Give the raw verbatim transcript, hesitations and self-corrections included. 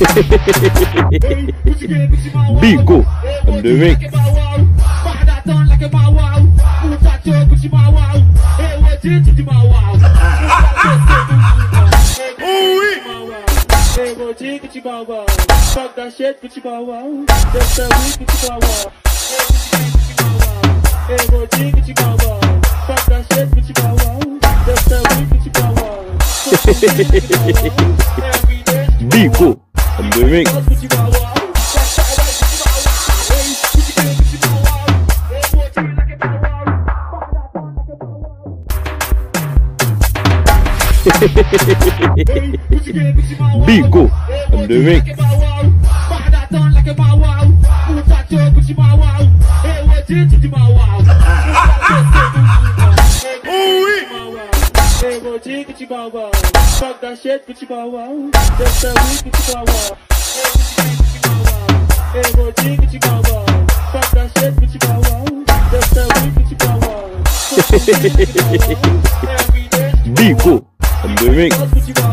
Bigo, the ring. Fuck that shit, Gucci Bow Wow. That's the week, Gucci Bow Wow. Hey, Gucci, Gucci Bow Wow. Fuck that shit, Gucci Bow Wow. That's the week, Gucci Bow Wow. Bigo, the ring. Bigo, the ring. Gucci Bow Wow. Fuck that shit, Gucci Bow Wow. That's the week, Gucci Bow Wow. Hey, Gucci, Gucci Bow Wow. Fuck that shit, Gucci Bow Wow. That's the week, Gucci Bow Wow. Bigo, the ring.